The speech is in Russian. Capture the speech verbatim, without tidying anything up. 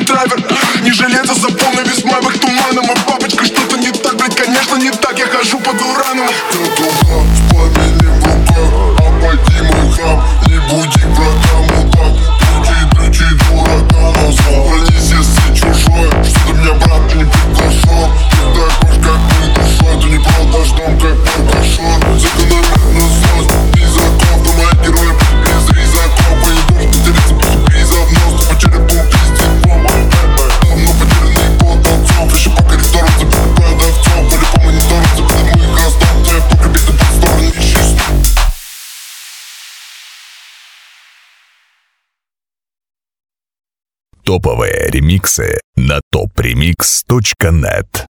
драйвер. Не жилеться за полный весь майбах туманом. И папочка, что-то не так, блядь, конечно не так. Я хожу под ураном. Татуха с пламенем в руках. Обойди мой храм, не буди врага, мудак. Ключи, ключи, дурака назвал. Пронеси сын чужой, что ты меня, брат, не приглашал. Ты такой, как мы душой, ты не продашь дом, как барбашор. Закономерно злость, пизаков, ты мои герои без ризаков. И не должен потеряться после призов, нос, ты по черепу пиздит бомба. Давно потерянный пол танцов, еще по коридорам забитых продавцов. Были по мониторам забитых моих остатов, только биты под стороны ищи. Топовые ремиксы на топ ремикс точка нет.